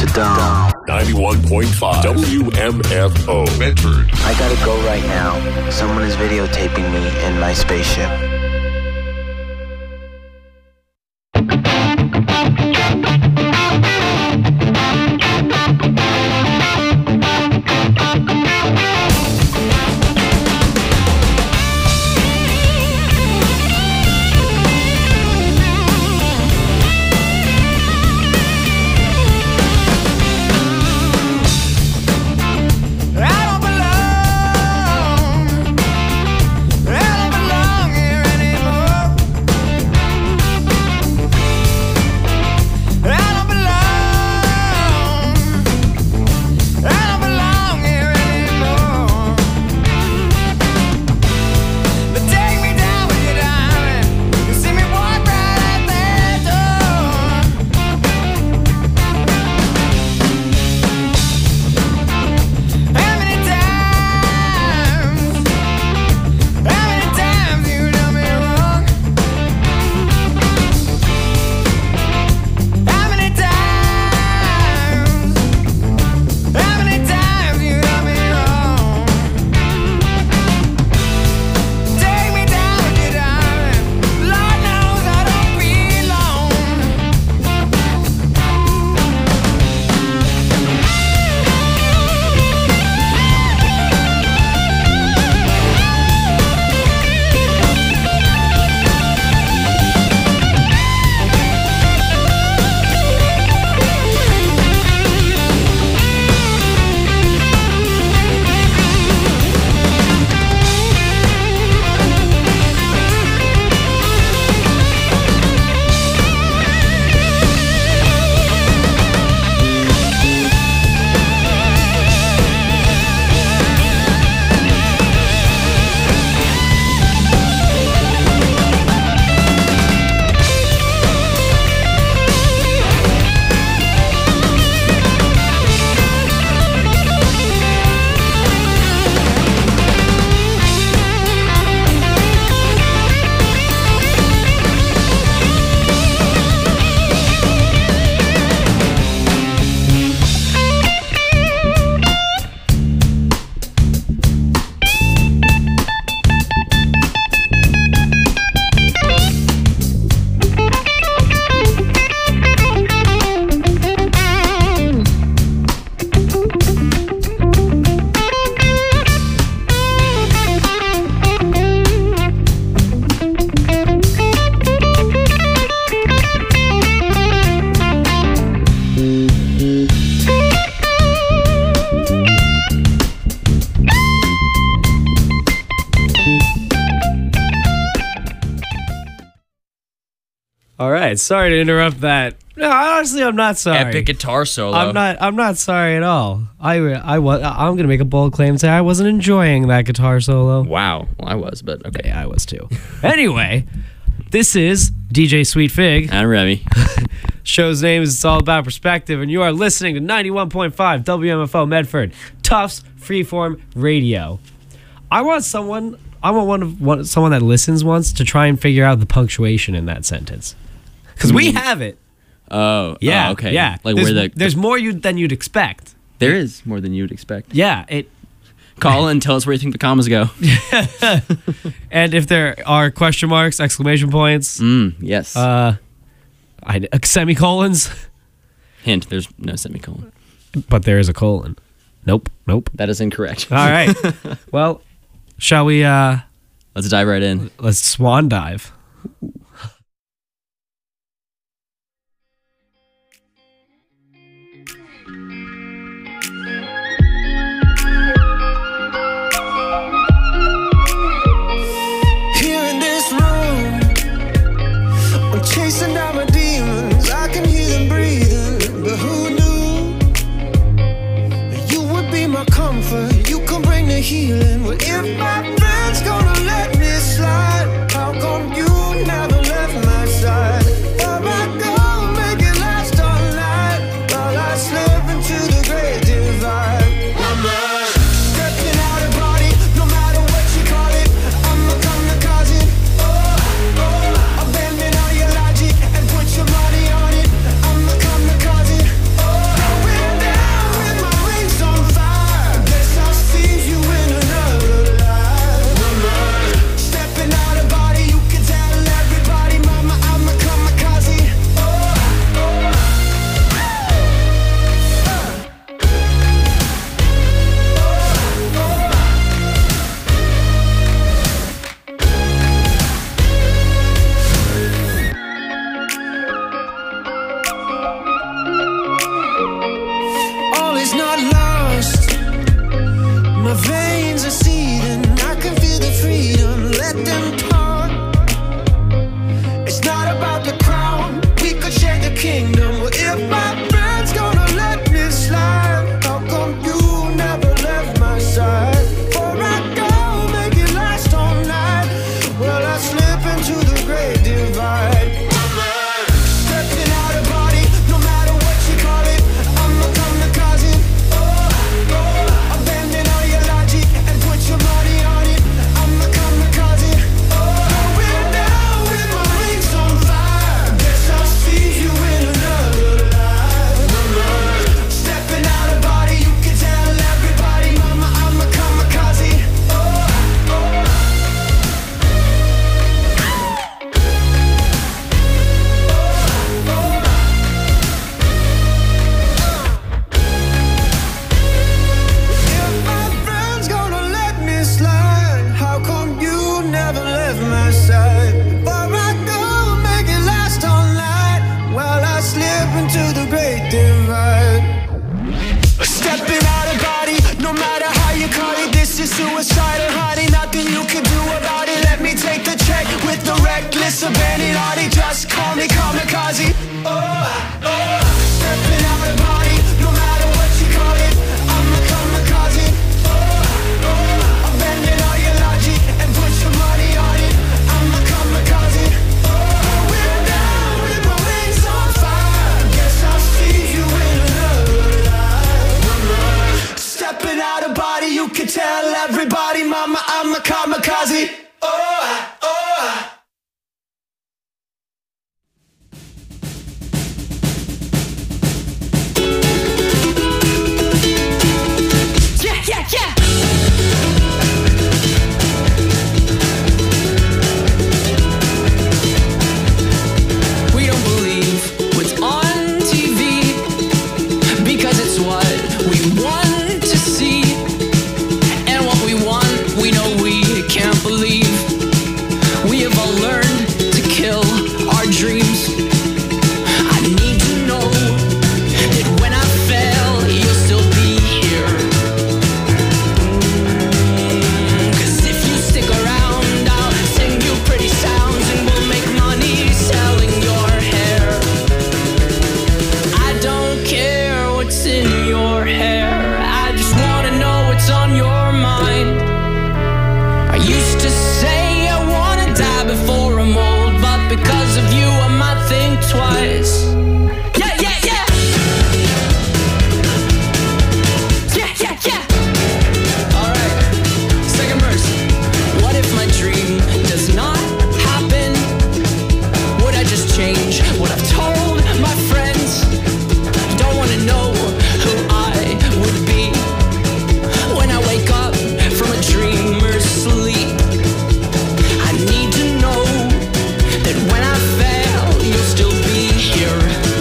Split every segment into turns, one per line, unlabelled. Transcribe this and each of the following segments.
to Dom.
91.5 WMFO Medford.
I gotta go right now. Someone is videotaping me in my spaceship.
All right, sorry to interrupt that. No, honestly, I'm not sorry.
Epic guitar solo.
I'm not sorry at all. I'm gonna make a bold claim and say I wasn't enjoying that guitar solo.
Wow. Well, I was, but okay.
Yeah, I was too. Anyway, this is DJ Sweet Fig.
And Remy.
Show's name is It's All About Perspective, and you are listening to 91.5 WMFO Medford, Tufts Freeform Radio. I want someone that listens once to try and figure out the punctuation in that sentence. Because we have it.
Oh,
yeah.
Oh, okay.
Yeah.
Like
there's more than you'd expect.
There is more than you'd expect.
Yeah.
Call and tell us where you think the commas go.
And if there are question marks, exclamation points.
Yes.
Semicolons.
Hint, there's no semicolon.
But there is a colon. Nope.
That is incorrect.
All right. Well, shall we...
Let's dive right in.
Let's swan dive.
Chasing down my demons, I can hear them breathing. But who knew you would be my comfort? You can bring the healing. Well, if my friend's gonna let me slide, how come you never left my side? Where I go, make it last all night, while I slip into the great divide. I'm stepping out of body, no matter what you call it. I'm a kamikaze. Abandon all your logic and put your money on it. I'm a kamikaze. Going suicidal, honey, nothing you can do about it. Let me take the check with the reckless abandon. Honey, just call me kamikaze. Stepping out of body, no matter what you call it. I'm a kamikaze. Abandon all your logic and put your money on it. I'm a kamikaze. Going down with my wings on fire. Guess I'll see you in another life. Stepping out of body, you can tell everybody, mama, I'm a kamikaze.
We don't believe what's on TV because it's what we want to see. And what we want, we know we can't believe. We have all learned to kill our dreams. I need to know that when I fail, you'll still be here. 'Cause if you stick around, I'll sing you pretty sounds and we'll make money selling your hair. I don't care what's in your hair, I just wanna know what's on your mind. I used to say I wanna die before I'm old, but because of you I might think twice. Yeah, yeah, yeah. Yeah, yeah, yeah. Alright, second verse. What if my dream does not happen? Would I just change what I've told my friends? Don't wanna know who I would be when I wake up from a dreamer's sleep. I need to know that when I fail, you'll still be here.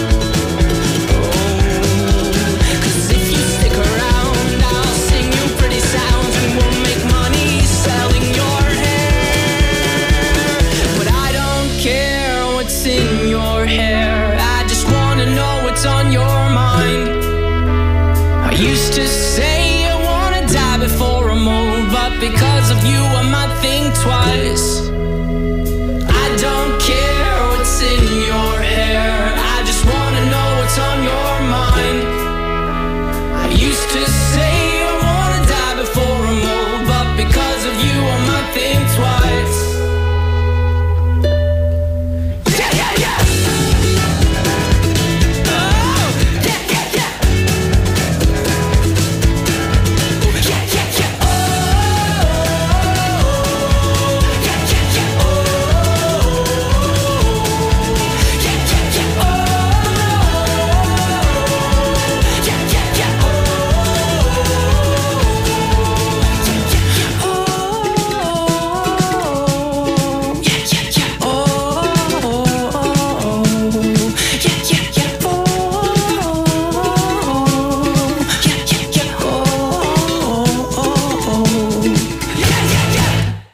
Oh, 'cause if you stick around, I'll sing you pretty sounds and we'll make money selling your hair. But I don't care what's in your hair, I just wanna know what's on your mind. I used to say I wanna die before I'm old, but because of you I might think twice. I don't care what's in your hair, I just wanna know what's on your mind. I used to say I wanna die before I'm old, but because of you I might think twice. Yeah, yeah, yeah. Oh, yeah, yeah, yeah. Yeah, yeah, yeah. Oh, yeah, yeah, yeah. Oh, yeah, yeah, yeah. Oh, yeah, yeah, yeah. Oh, yeah, yeah, yeah. Oh, yeah, yeah, yeah. Oh, yeah, yeah, yeah. Oh, yeah, yeah, yeah.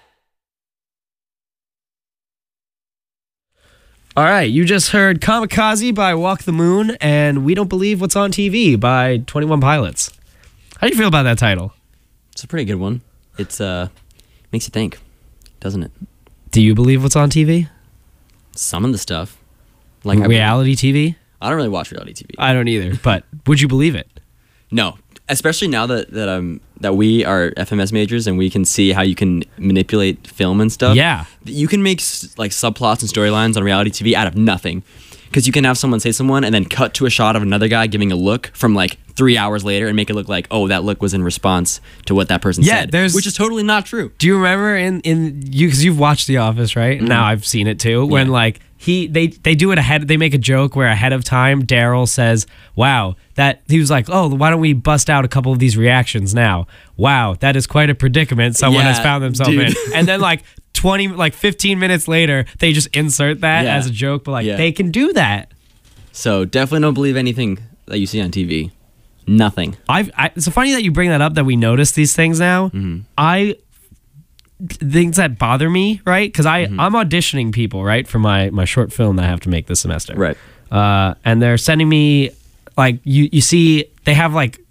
All right, you just heard Kamikaze by Walk the Moon and We Don't Believe What's on TV by 21 Pilots. How do you feel about that title?
It's a pretty good one. It's makes you think, doesn't it?
Do you believe what's on TV?
Some of the stuff, like
Reality TV?
I don't really watch reality TV.
I don't either, but would you believe it?
No, especially now that we are FMS majors and we can see how you can manipulate film and stuff.
Yeah.
You can make like subplots and storylines on reality TV out of nothing. Because you can have someone say someone and then cut to a shot of another guy giving a look from like 3 hours later and make it look like, oh, that look was in response to what that person said. Which is totally not true.
Do you remember in you, because you've watched The Office, right? Mm-hmm. Now I've seen it too. When like they do it ahead, they make a joke where ahead of time Daryl says, "Wow, that," he was like, "Oh, why don't we bust out a couple of these reactions now? Wow, that is quite a predicament someone has found themselves in." And then like 15 minutes later, they just insert that as a joke, but they can do that.
So definitely don't believe anything that you see on TV. Nothing.
It's so funny that you bring that up, that we notice these things now. Mm-hmm. Things that bother me, right? Because I'm auditioning people, right, for my short film that I have to make this semester.
Right.
And they're sending me, like, you see, they have like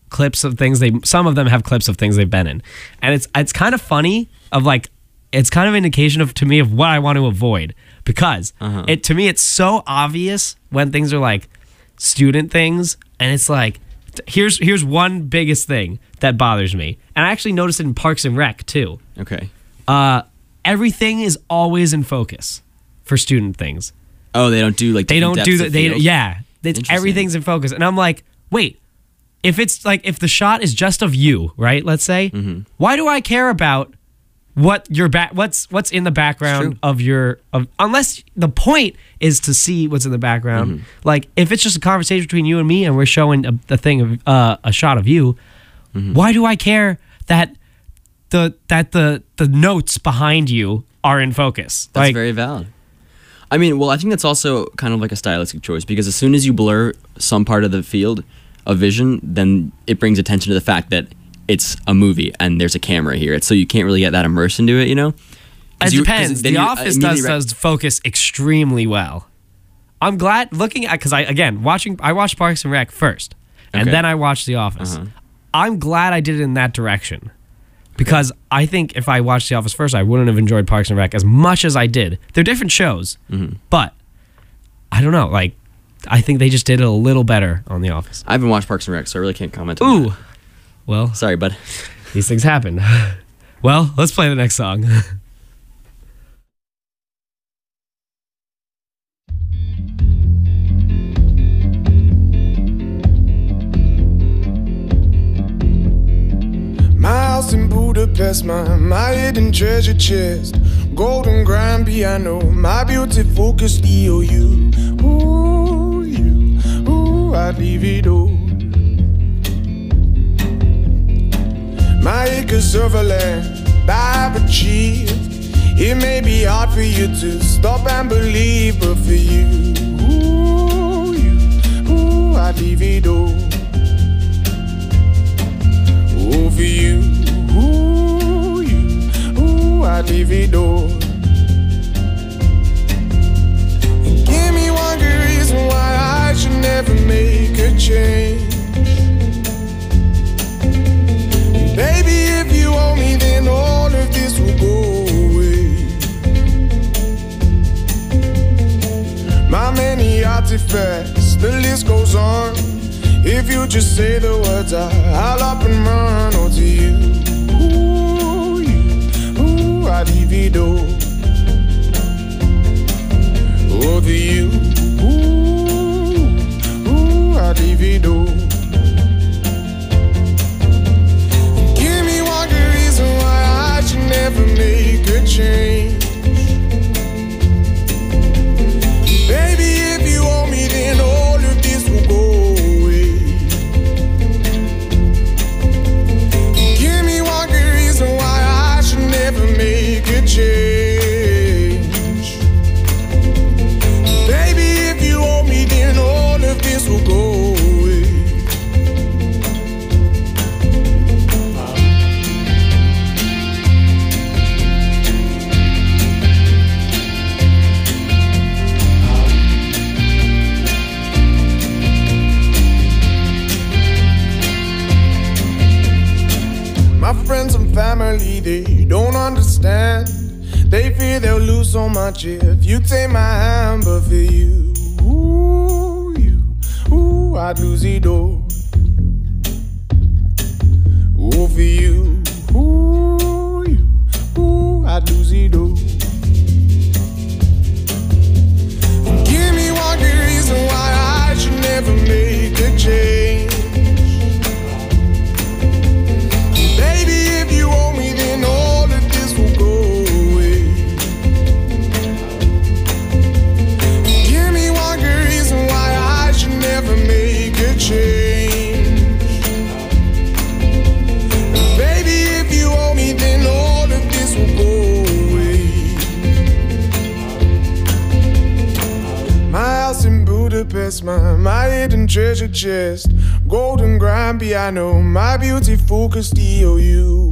clips of things some of them have clips of things they've been in, and it's kind of funny of like it's kind of indication of to me of what I want to avoid because it to me it's so obvious when things are like student things, and it's like here's one biggest thing that bothers me, and I actually noticed it in Parks and Rec too.
Okay.
Everything is always in focus for student things.
Oh, they don't do like
They don't do
that.
that.
Interesting.
Everything's in focus, and I'm like, wait, if it's like if the shot is just of you, right? Let's say, why do I care about what your what's in the background of unless the point is to see what's in the background. Like if it's just a conversation between you and me, and we're showing a shot of you, why do I care that the notes behind you are in focus?
That's
like,
very valid. I mean, well, I think that's also kind of like a stylistic choice because as soon as you blur some part of the field of vision, then it brings attention to the fact that it's a movie and there's a camera here. It's so you can't really get that immersed into it, you know?
It depends. The Office does focus extremely well. I'm glad looking at because I watched Parks and Rec first, and then I watched The Office. I'm glad I did it in that direction. Because I think if I watched The Office first, I wouldn't have enjoyed Parks and Rec as much as I did. They're different shows, but I don't know. Like, I think they just did it a little better on The Office.
I haven't watched Parks and Rec, so I really can't comment on that.
Well,
sorry, bud.
These things happen. Well, let's play the next song.
My house in Budapest, my hidden treasure chest, golden grand piano, my beauty focused EOU. Ooh, I'd leave it all. My acres of land I've achieved. It may be hard for you to stop and believe, but for you, I'd leave it all. Oh, for you, I'd leave it all. Give me one good reason why I should never make a change. Baby, if you owe me, then all of this will go away. My many artifacts, the list goes on. If you just say the words, I'll up and run. Oh, to you, I'd leave it all. Oh, to you, I'd leave it all. Give me one good reason why I should never make a change. Baby, if you owe me, then all of this will go away. Give me one good reason why I should never make a change. Baby, if you owe me, then all of this will go away. My friends and family, they don't understand. They fear they'll lose so much if you take my hand. But for you, I'd lose it all. Oh, for you, I'd lose it all. Give me one good reason why I should never make a change. Baby, if you owe me, then all of this will go away. Give me one good reason why I should never make a change. Baby, if you owe me, then all of this will go away. My house in Budapest, my hidden treasure chest, golden grand piano, my beauty focused EOU.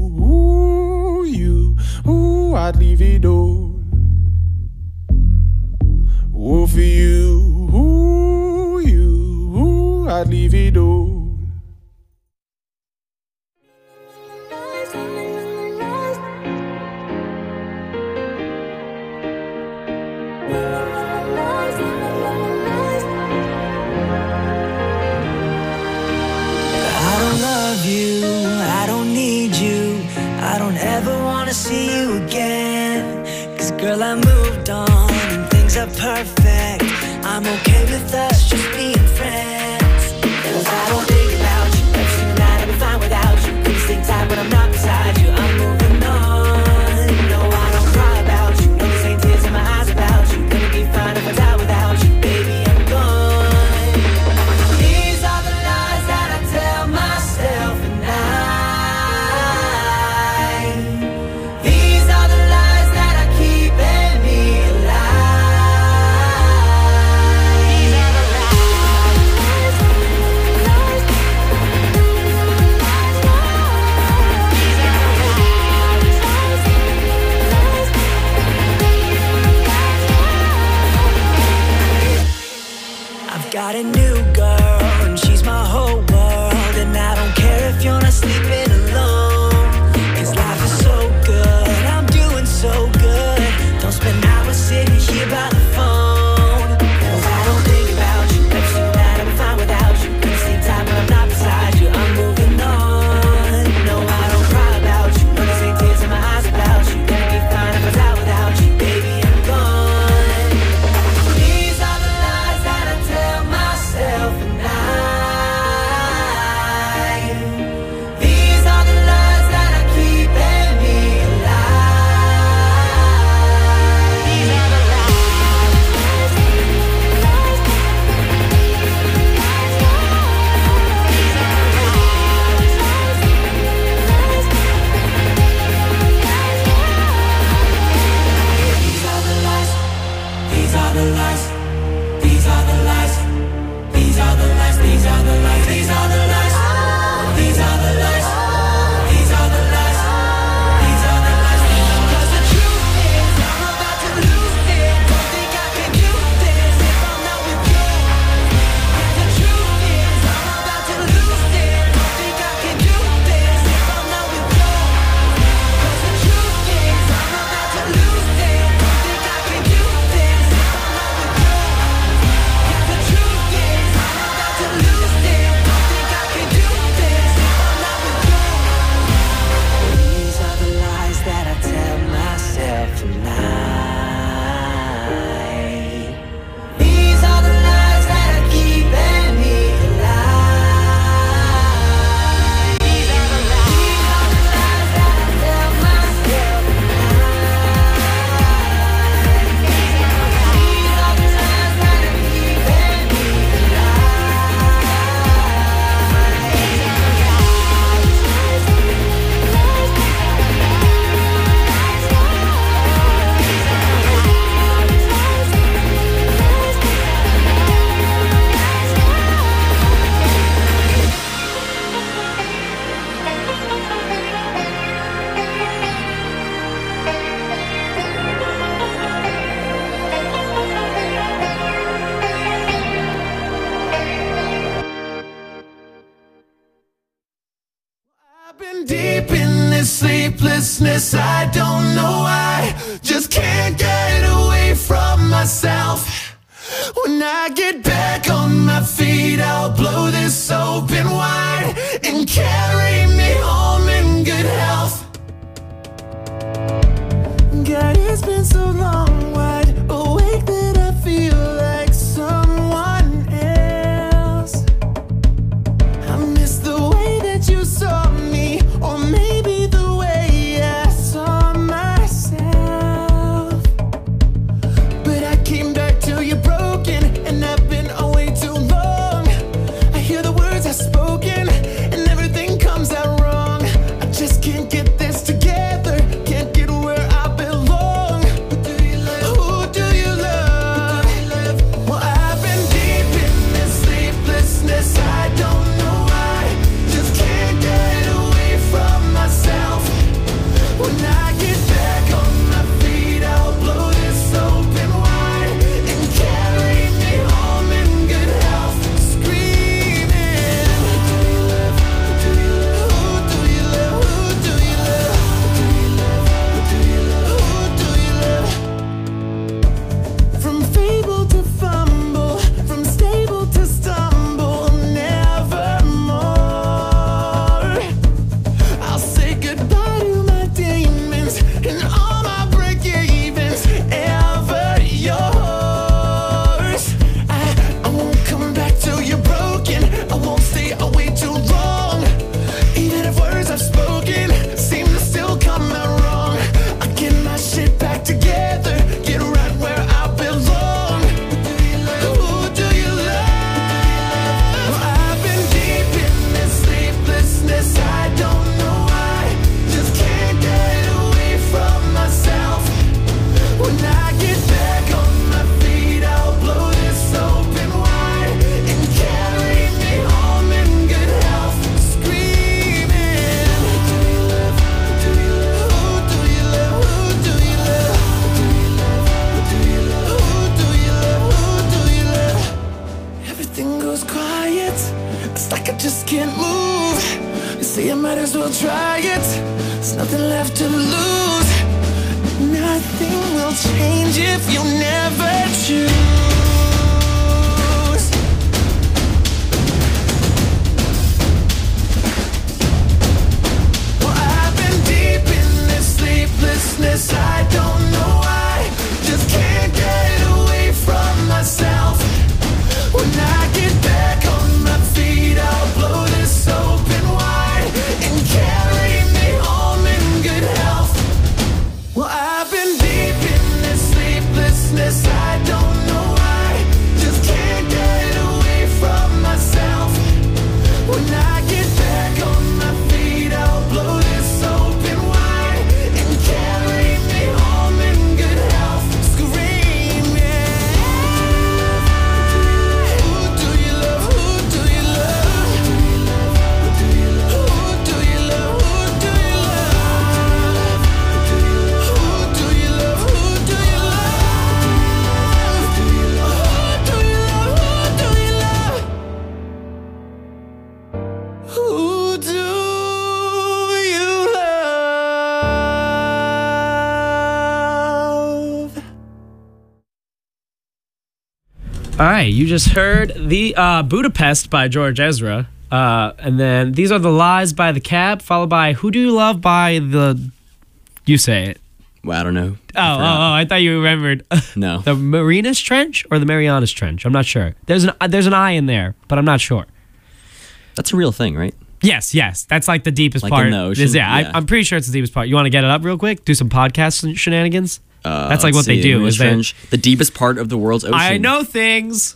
I'd leave it all. Oh, for you, I'd leave it all.
you, I don't need you, I don't ever wanna see you again. Cause girl, I moved on and things are perfect. I'm okay with us just being friends. Cause I don't think about you, every single night I'll be fine without you. Please think time when I'm not beside you, I'm moving on. No, I don't cry about you, no, this ain't tears in my eyes about you. Gonna be fine if I die without you, baby, I'm gone. These are the lies that I tell myself at night. These are the lies that are keeping me alive. These are the lies, lies, I've got a new girl and she's my whole world. And I don't care if you're not sleeping alone. Cause life is so good, I'm doing so good. Don't spend hours sitting here by the phone. Cause I don't think about you, every single night I'll be fine without you. Gonna see time when I'm not beside you, I'm moving on. No, I don't cry about you, no, this ain't tears in my eyes about you. Gonna be fine if I die without you, baby, I'm gone. These are the lies that I tell myself at night. These are the lies that are keeping me alive. These are the lies, these are the lies, these are the lies, these are the lies, these are the lies, these are the lies, these are the lies, these are the lies, these are the lies, these are the lies. Cause the truth is I'm about to lose it. Don't think I can do this if I'm not with you. The truth is I'm about to lose it. Don't think I can do this if I'm not with you. Cause the truth is I'm about to lose it. Don't think I can do this if I'm not with you. The truth is I'm about to lose it. Don't think I can do this if I'm not with you. These are the lies that I tell myself tonight. These are the lies that are keeping me alive. These are the lies that I tell myself tonight. These are the lies that are keeping me
I've been deep in this sleeplessness, I don't know why. Just can't get away from myself. When I get back on my feet, I'll blow this open wide and carry me home in good health. God, it's been so long, wide awake that I feel like someone else. I miss the way that you saw me, or maybe the way I saw myself. But I came back to you broken, and I've been away too long. I hear the words I've spoken, and everything comes out wrong. I just can't get this together, can't get where I belong. But do you love? Ooh, You see, I might as well try it. There's nothing left to lose. Nothing will change if you never choose. Well, I've been deep in this sleeplessness. I don't know why. Just can't get away from myself. When I get back on my feet, I'll blow this open wide and carry me home in good health. Well, I've been deep in this sleeplessness. I don't know why. Just can't get away from myself. When I get back on my feet, I'll blow this open wide and carry me home in good health. Screaming. Who do you love? Who do you love? Who do you love? Who do you love? Who do you love? Who do you love? Who do you love? Who do you love? Who do you love?
All right, you just heard the Budapest by George Ezra. And then These Are the Lies by The Cab, followed by Who Do You Love by the... You say it.
Well, I don't know.
I thought you remembered.
No.
The Marianas Trench or the Marianas Trench? I'm not sure. There's an I in there, but I'm not sure.
That's a real thing, right?
Yes. That's like the deepest
Like
part.
in the ocean? Yeah.
I'm pretty sure it's the deepest part. You want to get it up real quick? Do some podcast shenanigans? That's like
Let's
what they
see,
do.
Marianas
Is they,
Trench, the deepest part of the world's ocean.
I know things.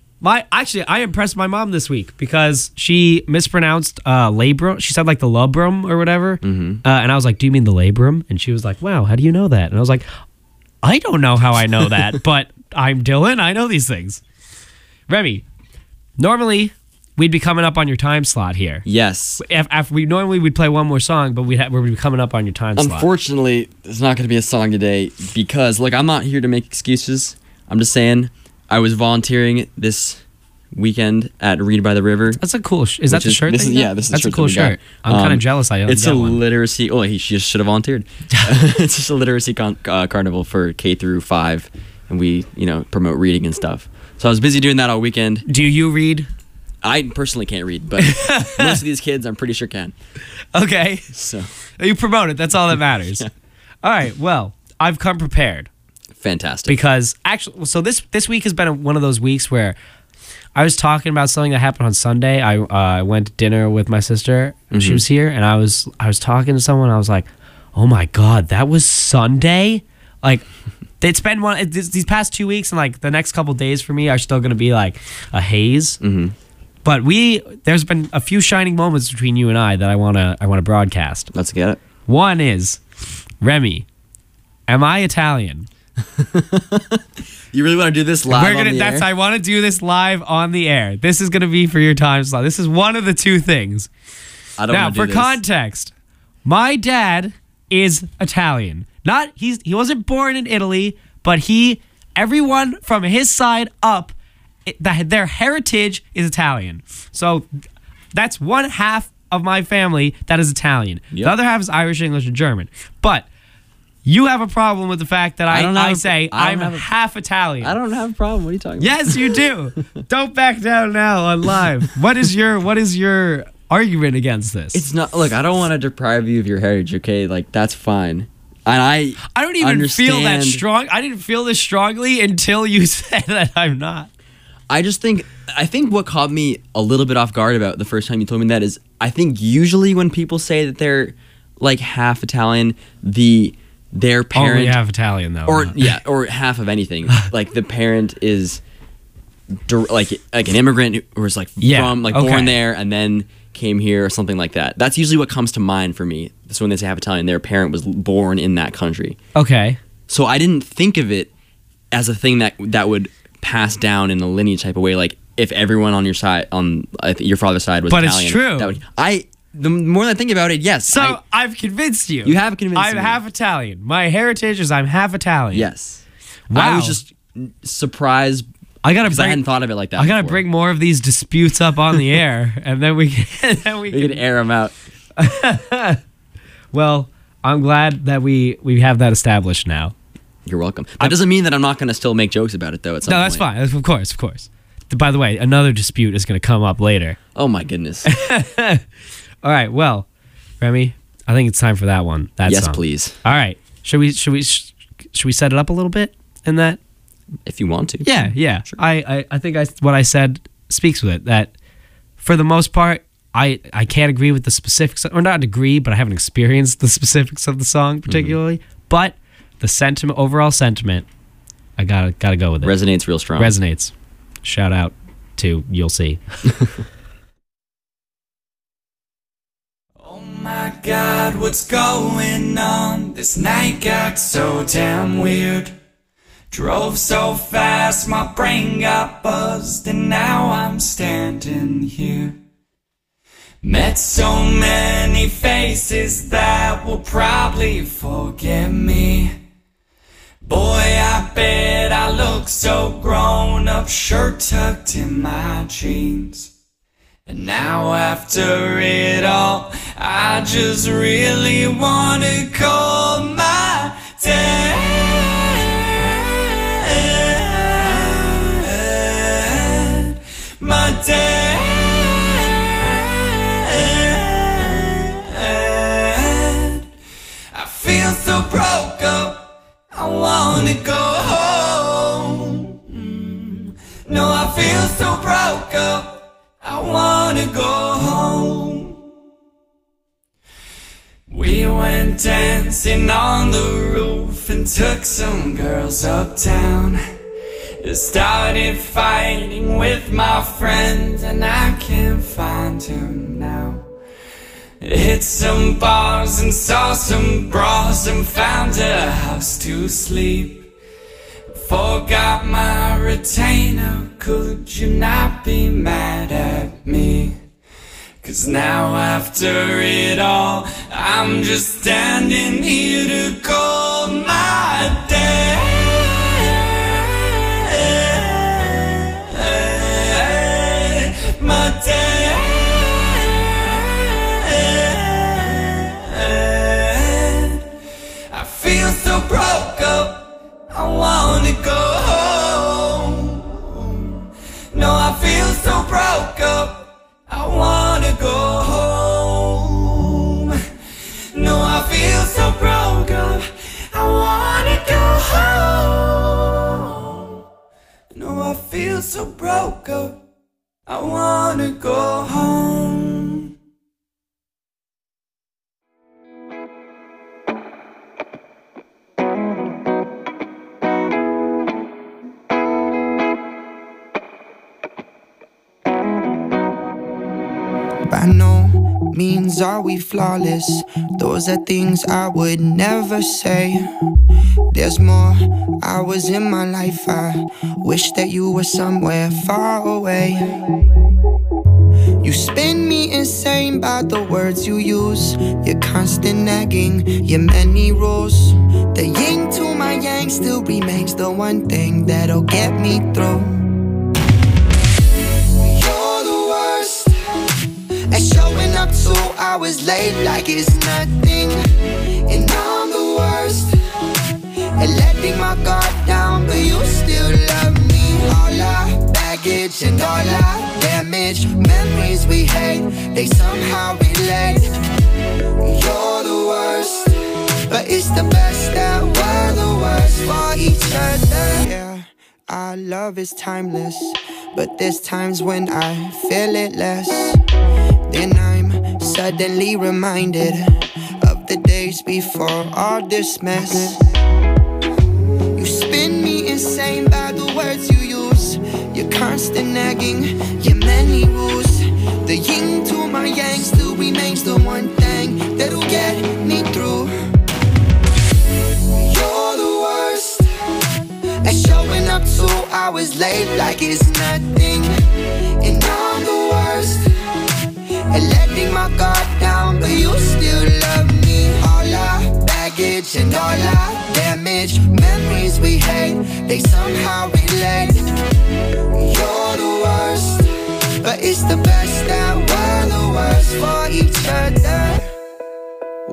I impressed my mom this week because she mispronounced labrum. She said like the labrum or whatever. And I was like, do you mean the labrum? And she was like, wow, how do you know that? And I was like, I don't know how I know that, but I'm Dylan. I know these things. Remy, normally we'd be coming up on your time slot here.
Yes.
After normally we'd play one more song, but we'd be coming up on your time slot.
Unfortunately, there's not going to be a song today because, look, I'm not here to make excuses. I'm just saying I was volunteering this weekend at Read by the River.
That's a cool. Is that the shirt?
This
that
is
you
yeah.
got?
This is
That's
the
a
shirt
cool
that we got.
shirt. I'm kind of jealous. I don't.
It's
get
a
one.
literacy. Oh, he just should have volunteered. It's just a literacy carnival for K through 5, and we promote reading and stuff. So I was busy doing that all weekend.
Do you read?
I personally can't read, but most of these kids I'm pretty sure can.
Okay.
So
You promote it. That's all that matters. All right. Well, I've come prepared
fantastic.
because actually, so this week has been one of those weeks where I was talking about something that happened on Sunday. I went to dinner with my sister and she was here, and I was talking to someone. I was like, "Oh my God, that was Sunday!" Like, it's been these past 2 weeks, and like the next couple days for me are still going to be like a haze. But there's been a few shining moments between you and I that I wanna broadcast.
Let's get it.
One is, Remy, am I Italian?
You really want to do this live on the air?
I want to do this live on the air. This is gonna be for your time slot. This is one of the two things.
I don't
Now,
want to
for
do this.
context, my dad is Italian. He wasn't born in Italy, but everyone from his side up, their heritage is Italian. So that's one half of my family that is Italian.
Yep.
The other half is Irish, English, and German. But you have a problem with the fact that I'm half Italian.
I don't have a problem. What are you talking about?
Yes, you do. Don't back down now on live. What is your argument against this?
It's not. Look, I don't want to deprive you of your heritage. Okay, like that's fine. And I
don't even feel that
understand-
strong. I didn't feel this strongly until you said that I'm not.
I think what caught me a little bit off guard about the first time you told me that is I think usually when people say that they're like half Italian, their parent
Only half Italian though.
or half of anything. Like the parent is like an immigrant who was like born there and then came here or something like that. That's usually what comes to mind for me. So when they say half Italian, their parent was born in that country.
Okay.
So I didn't think of it as a thing that would pass down in a lineage type of way. Like if everyone on your side, on your father's side was
But
Italian.
it's true.
The more I think about it, yes.
So I've convinced you.
You have convinced
I'm
me.
half Italian. My heritage is I'm half Italian.
Yes.
Wow.
I was just surprised because I hadn't thought of it like that.
I gotta
before.
bring more of these disputes up on the air, and then we can
We could air them out.
Well, I'm glad that we have that established now.
You're welcome. That doesn't mean that I'm not going to still make jokes about it, though, at some
No,
point.
that's fine. Of course, of course. By the way, another dispute is going to come up later.
Oh, my goodness.
All right, well, Remy, I think it's time for that one. That
Yes,
song.
please.
All right. Should we set it up a little bit in that?
If you want to.
Yeah.
Sure.
I think what I said speaks with it, that for the most part, I can't agree with the specifics, or not agree, but I haven't experienced the specifics of the song particularly. But the sentiment, overall sentiment, I gotta go with it.
Resonates real strong.
Resonates. Shout out to You'll See.
Oh my God, what's going on? This night got so damn weird. Drove so fast, my brain got buzzed, and now I'm standing here. Met so many faces that will probably forget me. Boy, I bet I look so grown up, shirt tucked in my jeans. And now after it all, I just really wanna call my dad. My dad. I feel so broke up, I wanna go home. No, I feel so broke up, I wanna go home. We went dancing on the roof and took some girls uptown. Started fighting with my friend and I can't find him now. Hit some bars and saw some bras and found a house to sleep. Forgot my retainer, could you not be mad at me? 'Cause now after it all, I'm just standing here to call my dad. My dad. I feel so broke up, I wanna go home. No, I feel so broke up, I wanna go home. No, I feel so broke up, I wanna go home. No, I feel so broke up, I wanna go home.
By no means are we flawless. Those are things I would never say. There's more hours in my life. I wish that you were somewhere far away. You spin me insane by the words you use. Your constant nagging, your many rules. The yin to my yang still remains the one thing that'll get me through. And showing up 2 hours late like it's nothing. And I'm the worst at letting my guard down, but you still love me. All our baggage and all our damage, memories we hate, they somehow relate. You're the worst, but it's the best that we're the worst for each other. Yeah, our love is timeless, but there's times when I feel it less. Then I'm suddenly reminded of the days before all this mess. You spin me insane by the words you use. Your constant nagging, your many rules. The yin to my yang still remains the one thing that'll get me through. You're the worst at showing up 2 hours late like it's nothing. And I'm the worst and letting my guard down, but you still love me. All our baggage and all our damage, memories we hate, they somehow relate. You're the worst, but it's the best that we're the worst for each other.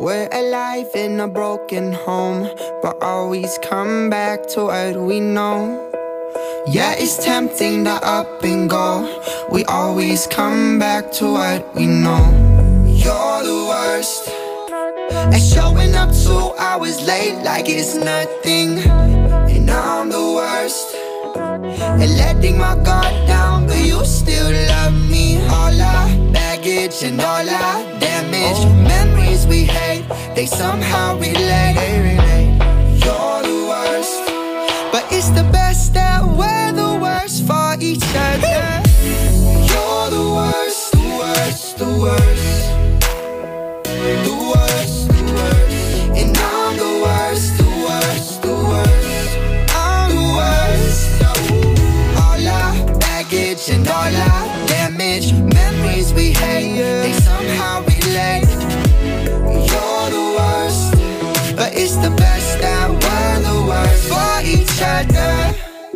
We're alive in a broken home, but always come back to what we know. Yeah, it's tempting to up and go. We always come back to what we know. You're the worst at showing up 2 hours late like it's nothing. And I'm the worst at letting my guard down, but you still love me. All our baggage and all our damage, memories we hate, they somehow relate. You're the worst, but it's the best that we're the worst for each other. You're the worst, the worst, the worst, the worst, the worst. And I'm the worst, the worst, the worst. I'm the worst. All our baggage and all our damage, memories we hate, they somehow relate. You're the worst, but it's the best that we're the worst for each other.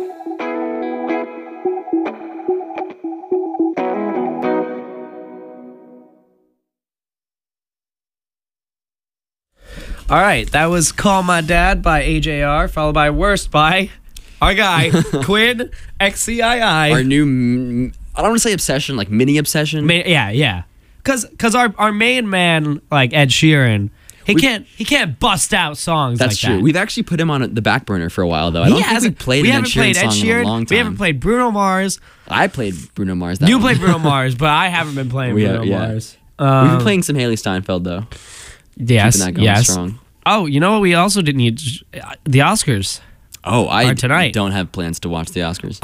All right, that was Call My Dad by AJR, followed by Worst by our guy, Quinn XCII.
Our new, I don't want to say obsession, like mini obsession.
Yeah. Because our main man, like Ed Sheeran, he can't bust out songs
That's
like
true.
that.
We've actually put him on the back burner for a while, though. I don't think we played an Ed Sheeran song in a long time.
We haven't played Bruno Mars.
I played Bruno Mars.
You played Bruno Mars, but I haven't been playing Bruno Mars.
We've been playing some Haley Steinfeld, though.
Yes,
Keeping that going strong.
Oh, you know what? We also didn't need the Oscars.
Oh, I
tonight.
Don't have plans to watch the Oscars.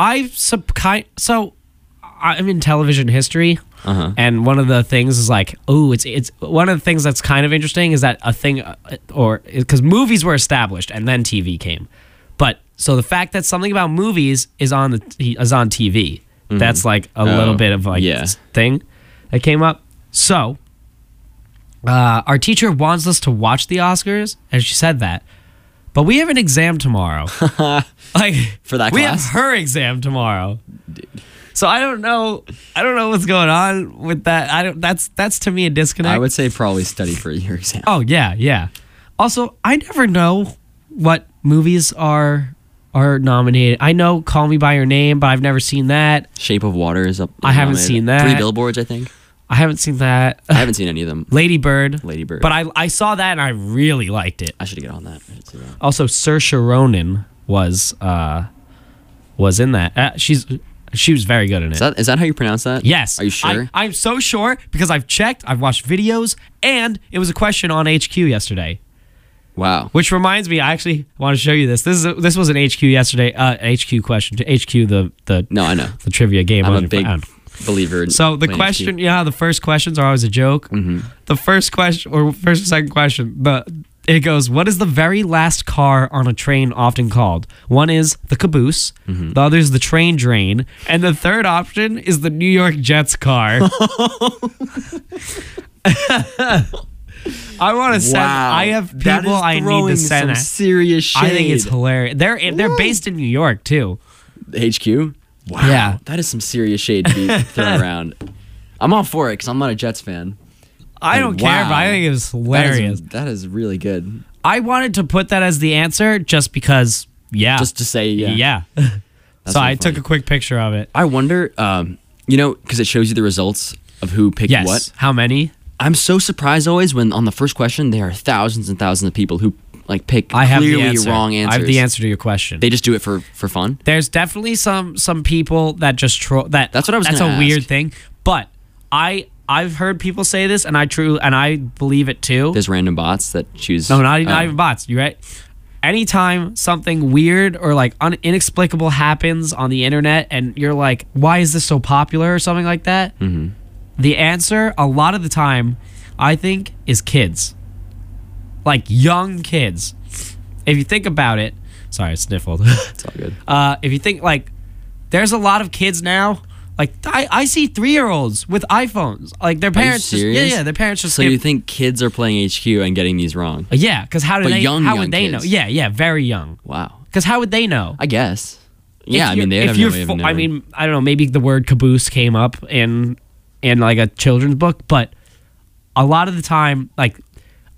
I'm in television history, and one of the things is like, it's one of the things that's kind of interesting is that a thing, because movies were established and then TV came, but so the fact that something about movies is on TV, that's like a little bit of like thing that came up. So, our teacher wants us to watch the Oscars, and she said that. But we have an exam tomorrow. Like
for that class?
We have her exam tomorrow. So I don't know what's going on with that. That's to me a disconnect.
I would say probably study for your exam.
Oh yeah. Also, I never know what movies are nominated. I know Call Me by Your Name, but I've never seen that.
Shape of Water is up.
I haven't seen that.
3 Billboards, I think.
I haven't seen that.
I haven't seen any of them.
Lady Bird.
But
I saw that and I really liked it.
I should get on that. I should see that.
Also, Saoirse Ronan was in that. She was very good in it.
Is that how you pronounce that?
Yes.
Are you sure?
I'm so sure because I've checked, I've watched videos, and it was a question on HQ yesterday.
Wow.
Which reminds me, I actually want to show you this. This was an HQ yesterday. HQ question. HQ the
No, I know.
The trivia game.
I'm a big believer in
So the question, you know how the first questions are always a joke? Mm-hmm. The first question, or first or second question, it goes, what is the very last car on a train often called? One is the caboose, the other is the train drain, and the third option is the New York Jets car. I want to send. I have people I need to send.
Some serious shade.
I think it's hilarious. They're based in New York too.
HQ. Wow.
Yeah,
that is some serious shade to be thrown around. I'm all for it because I'm not a Jets fan.
I don't care, but I think it was hilarious.
That is really good.
I wanted to put that as the answer just because, just
to say,
yeah. So I took a quick picture of it.
I wonder, because it shows you the results of who picked what.
How many?
I'm so surprised always when on the first question there are thousands and thousands of people who pick clearly wrong answers.
I have the answer to your question.
They just do it for fun.
There's definitely some people that just troll.
That's what I was.
That's a weird thing, but I've heard people say this, and I believe it too.
There's random bots that choose.
No, not even bots. You right? Anytime something weird or inexplicable happens on the internet, and you're like, "Why is this so popular?" or something like that. Mm-hmm. The answer, a lot of the time, I think, is kids. Like young kids. If you think about it, sorry, I sniffled.
It's all good.
If you think there's a lot of kids now. Like I see 3-year-olds with iPhones. Like their parents
Are you serious?
their parents just.
So you think kids are playing HQ and getting these wrong?
Yeah, because how would they know?
Kids.
Yeah, very young.
Wow.
Because how would they know?
I guess. Yeah, they have no way of knowing.
I mean, I don't know. Maybe the word caboose came up in like a children's book, but a lot of the time,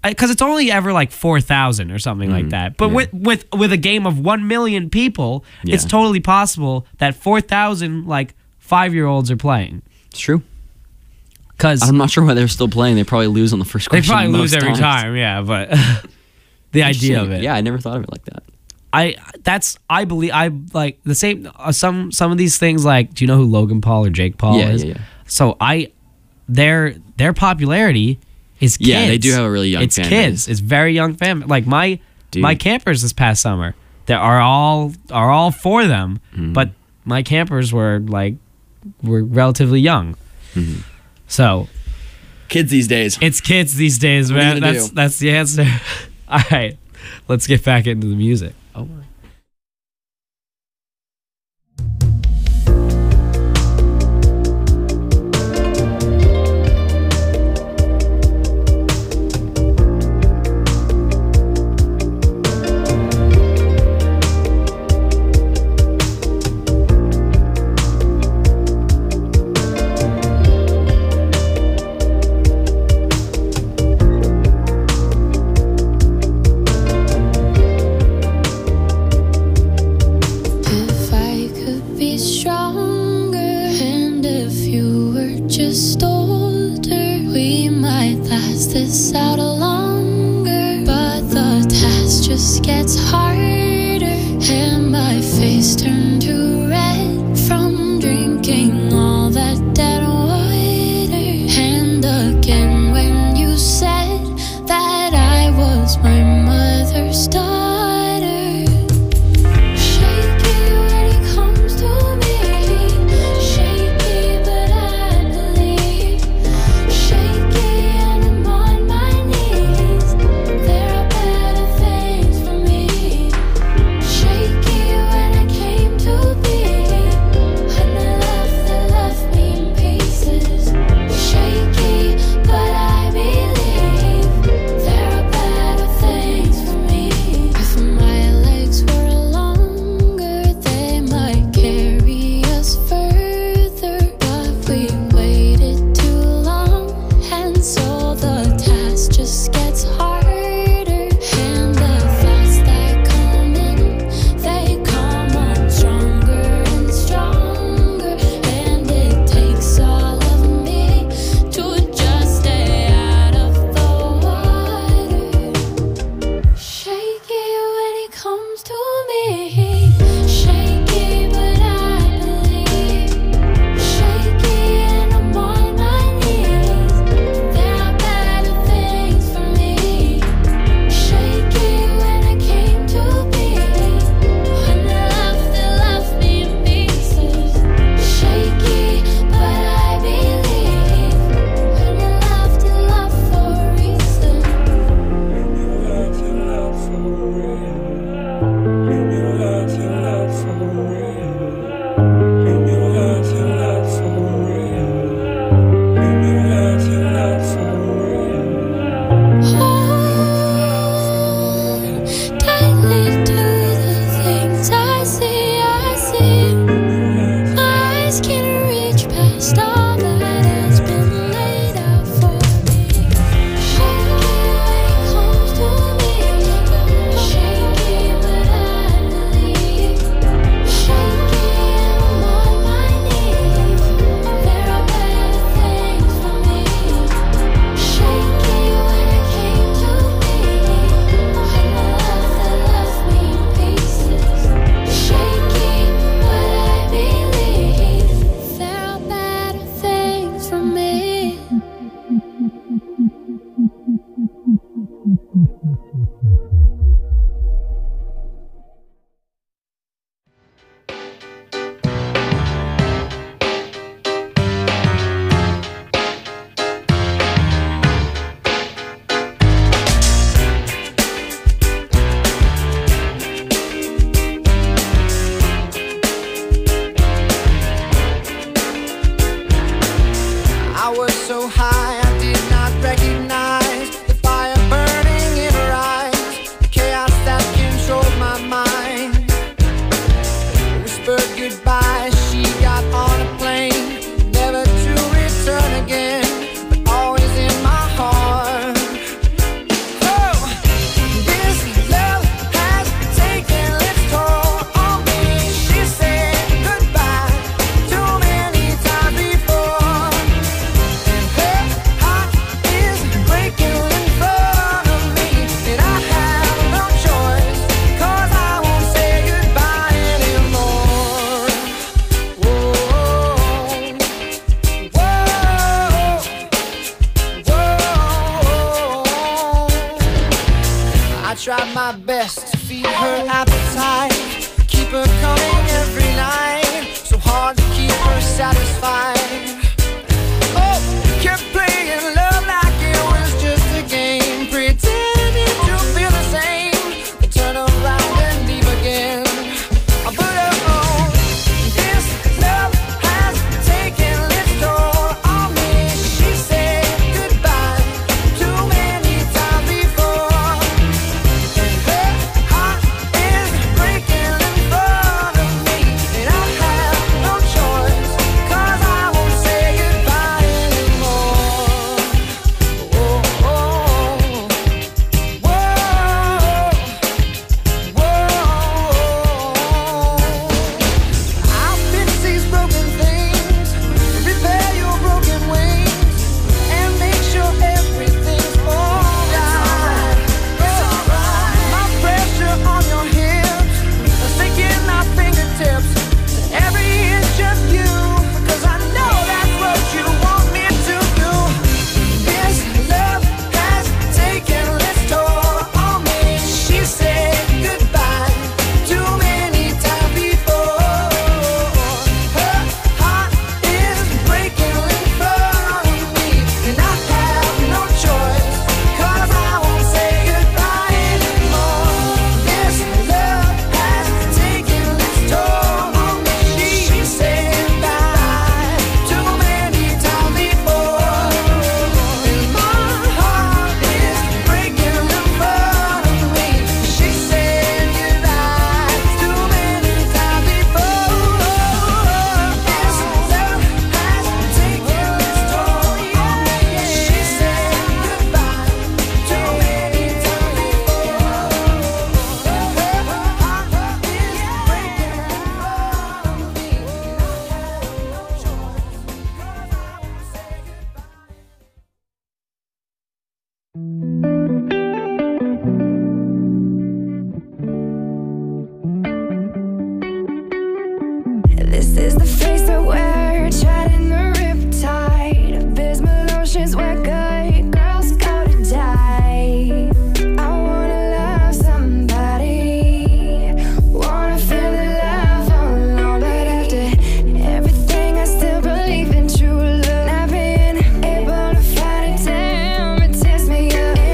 because it's only ever like 4,000 or something like that. But with a game of 1 million people, it's totally possible that 4,000 like 5-year-olds are playing.
It's true.
Because
I'm not sure why they're still playing. They probably lose on the first
they
question.
probably lose
most
every
times.
time. Yeah, but the idea of it.
Yeah, I never thought of it like that.
I believe I like the same. Some of these things, like, do you know who Logan Paul or Jake Paul is?
Yeah.
So their popularity is kids.
Yeah, they do have a really young
It's
fan
kids.
base.
It's very young fan. Like my campers this past summer, there are all for them, but my campers were relatively young. So
Kids these days.
it's kids these days,
What are
man.
you gonna do?
That's the answer. All right, let's get back into the music. Oh my.
If I could be stronger, and if you were just older, we might last this out longer. But the task just gets harder, and my face turned to red from drinking all that dead water. And again, when you said that I was my mother's daughter. Shaky when it comes to me, shaky but I believe, shaky and I'm on my knees. There are better things for me.
try my best to feed her appetite, keep her coming every night. So hard to keep her satisfied. Oh, kept playing love like it was just a game, pretending to feel the same, then turn around and leave again. But oh, this love has taken its toll on me. She said goodbye too many times before, and her heart is breaking in front of me, and I have no choice, 'cause I won't say goodbye anymore. Oh, oh, whoa, I'll fix these broken things, repair your broken wings, and make sure everything's alright. My pressure on your hips, sinking my fingertips, every inch of you, 'cause I know that's what you want me to do. This love has taken its toll on me. She said goodbye too many times before. Her heart is breaking in front of me, and I have no choice, 'cause I won't say goodbye anymore. This love has taken its toll on me. She said goodbye too many times before, and my heart is breaking in front of me. She said goodbye too many times before. This love has taken its toll on me. She said goodbye too many times before. Her heart is breaking in front of me, and I have no choice, 'cause I won't say goodbye.
This is the face that we're chatting the riptide. Abysmal oceans where good girls go to die. I wanna love somebody, wanna feel the love alone, but after everything I still believe in true love. Not being able to find it, damn, it tears me up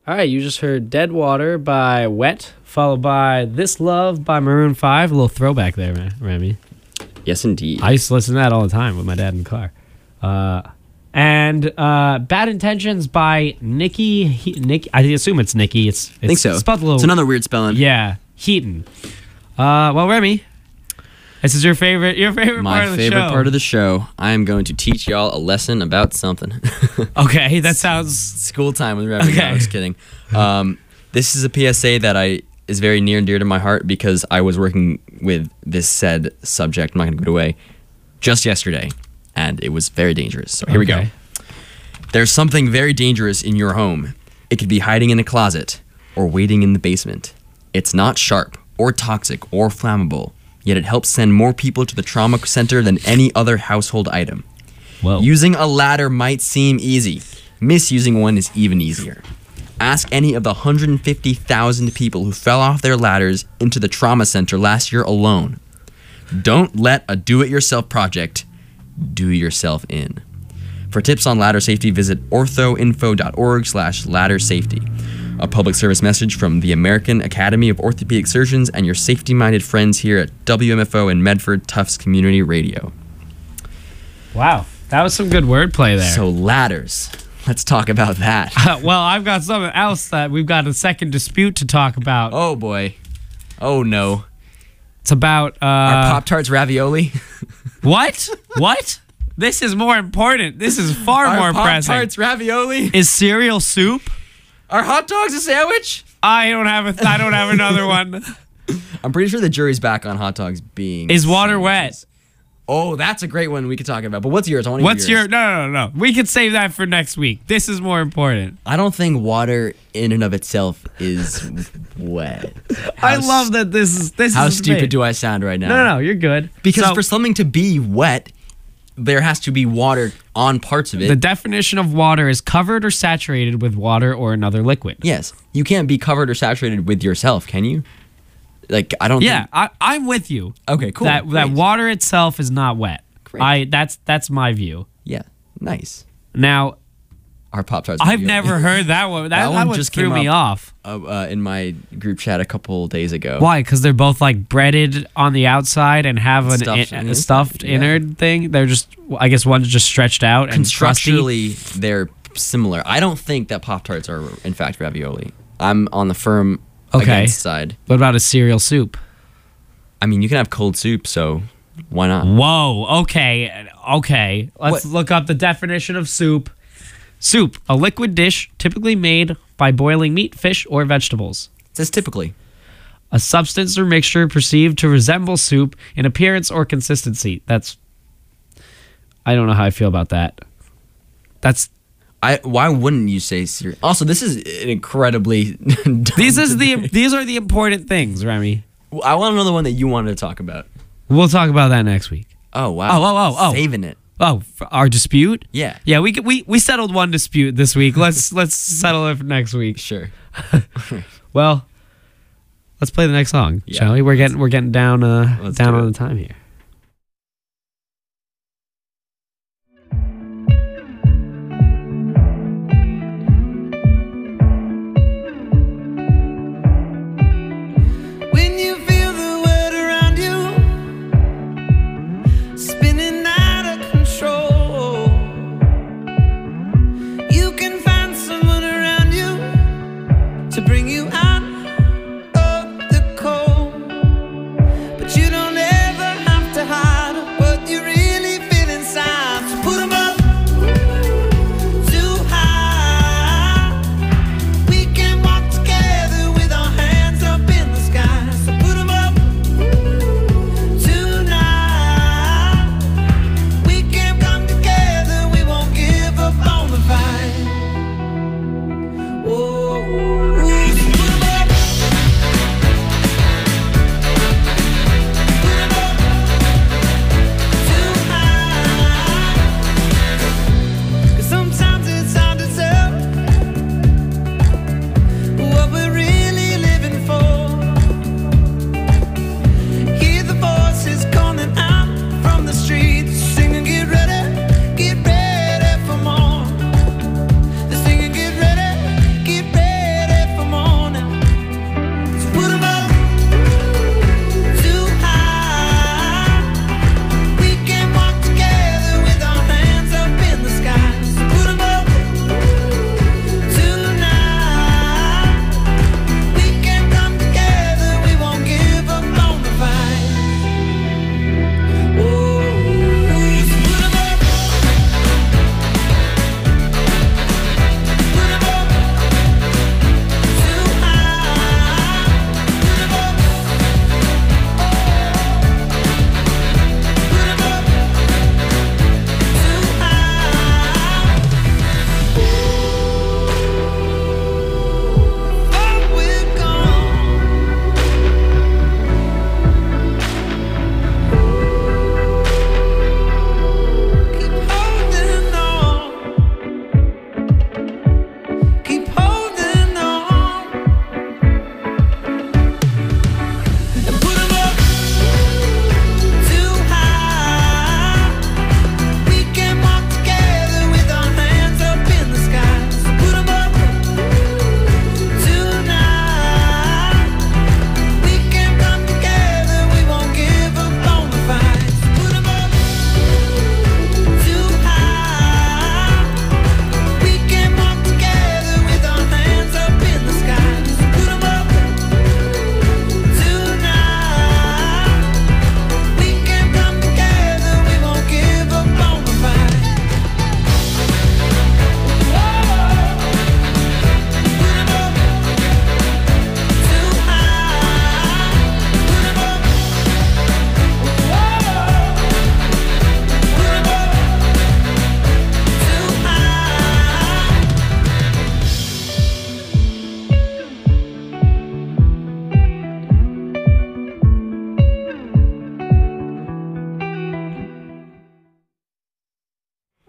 All right, you just heard Dead Water by Wet, followed by This Love by Maroon 5. A little throwback there, Remy.
Yes, indeed.
I used to listen to that all the time with my dad in the car. And Bad Intentions by Nikki. I assume it's Nikki. I
think so.
Spelled a little.
It's another weird spelling.
Yeah, Heaton. Well, Remy, this is your favorite part of the show.
My favorite part of the show. I am going to teach y'all a lesson about something.
Okay, that sounds...
School time with Remy.
Okay.
No, I was kidding. This is a PSA that is very near and dear to my heart because I was working with this said subject, I'm not going to give it away, just yesterday, and it was very dangerous. So here we go. There's something very dangerous in your home. It could be hiding in a closet or waiting in the basement. It's not sharp or toxic or flammable, yet it helps send more people to the trauma center than any other household item.
Whoa.
Using a ladder might seem easy. Misusing one is even easier. Ask any of the 150,000 people who fell off their ladders into the trauma center last year alone. Don't let a do-it-yourself project do yourself in. For tips on ladder safety, visit orthoinfo.org/ladder safety. A public service message from the American Academy of Orthopedic Surgeons and your safety-minded friends here at WMFO and Medford Tufts Community Radio.
Wow, that was some good wordplay there.
So ladders. Let's talk about that.
Well, I've got something else that we've got a second dispute to talk about.
Oh boy. Oh no.
It's about
Are Pop-Tarts ravioli?
What? What? This is more important. This is far more pressing.
Pop-Tarts ravioli?
Is cereal soup?
Are hot dogs a sandwich?
I don't have another one.
I'm pretty sure the jury's back on hot dogs being
Is water
sandwiches.
wet?
Oh, that's a great one we could talk about. But what's yours? I wanna hear
What's
yours.
your No. We can save that for next week. This is more important.
I don't think water in and of itself is wet.
I love that this is
How
is
stupid
debate.
do I sound right now?
No, you're good.
Because
So,
for something to be wet, there has to be water on parts of it.
the definition of water is covered or saturated with water or another liquid.
Yes. You can't be covered or saturated with yourself, can you? Like, I don't
Yeah,
think...
I'm with you.
Okay, cool.
That
Great.
water itself is not wet.
Great.
That's my view.
Yeah, nice.
Now,
Our Pop-Tarts
I've
ravioli.
never heard that one. That
one
one
just
threw
came
me
up.
off.
In my group chat a couple days ago.
Why? Because they're both like breaded on the outside and have
Stuffed on the
a
inside,
stuffed
yeah.
innard thing. They're just, I guess, one's just stretched out and crusty.
Constructurally, they're similar. I don't think that Pop-Tarts are, in fact, ravioli. I'm on the firm against side.
What about a cereal soup?
I mean, you can have cold soup, so why not?
Whoa. Okay. Let's look up the definition of soup. Soup, a liquid dish typically made by boiling meat, fish, or vegetables.
It says typically.
A substance or mixture perceived to resemble soup in appearance or consistency. I don't know how I feel about that.
Why wouldn't you say cereal? Also, this is an incredibly dumb
These are
debate.
the important things, Remy.
I want to know the one that you wanted to talk about.
We'll talk about that next week.
Oh, wow.
Oh.
Saving it.
Oh, our dispute?
Yeah.
Yeah, we settled one dispute this week. Let's settle it for next week.
Sure.
Well, let's play the next song,
Yeah.
shall we? We're getting down
Let's
down
do
on
it.
the time here.
When you feel the world around you spinning out of control, you can find someone around you to bring you out of the cold. But you don't ever have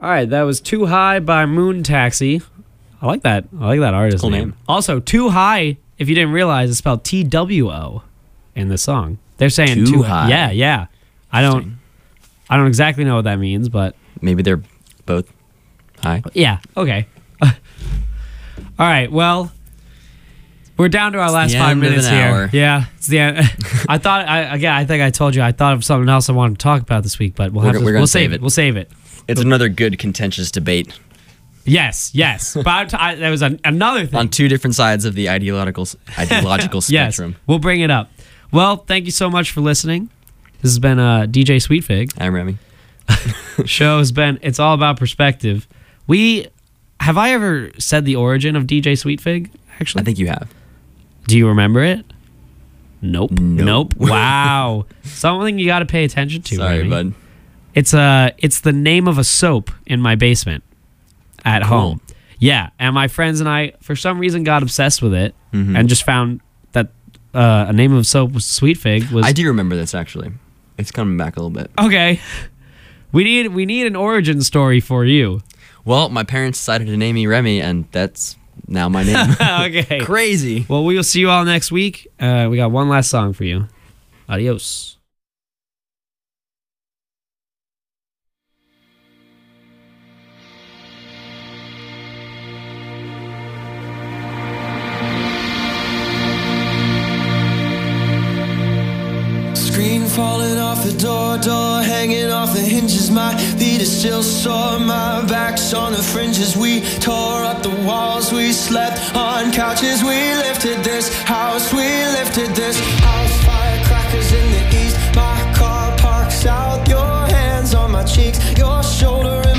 All right, that was Too High by Moon Taxi. I like that. I like that artist
Cool
name.
name.
Also, Too High, if you didn't realize, it's spelled TWO in the song. They're saying
Too High.
Yeah. I don't exactly know what that means, but
Maybe they're both high.
yeah, okay. All right, well, we're down to our last
the
5
end of
minutes
an
here.
hour.
Yeah, it's the end. I think I told you I thought of something else I wanted to talk about this week, but
We're gonna
we'll
save
save it.
it.
We'll save it.
It's another good contentious debate
Yes. But there was another thing.
on two different sides of the ideological
Yes,
spectrum.
we'll bring it up. Well, thank you so much for listening. This has been DJ Sweetfig.
I'm Remy.
Show has been It's All About Perspective. Have I ever said the origin of DJ Sweetfig, actually?
I think you have.
Do you remember it? Nope.
Nope.
Wow. Something you got to pay attention to.
Sorry,
Remy.
bud.
It's the name of a soap in my basement at home. Yeah, and my friends and I, for some reason, got obsessed with it and just found that a name of soap was Sweet Fig.
I do remember this, actually. It's coming back a little bit.
Okay. We need an origin story for you.
Well, my parents decided to name me Remy, and that's now my name.
Okay.
Crazy.
Well, we will see you all next week. We got one last song for you. Adios.
Screen falling off the door hanging off the hinges. My feet are still sore, my back's on the fringes. We tore up the walls, we slept on couches. We lifted this house, we lifted this house. Firecrackers in the east, my car parks out. Your hands on my cheeks, your shoulder in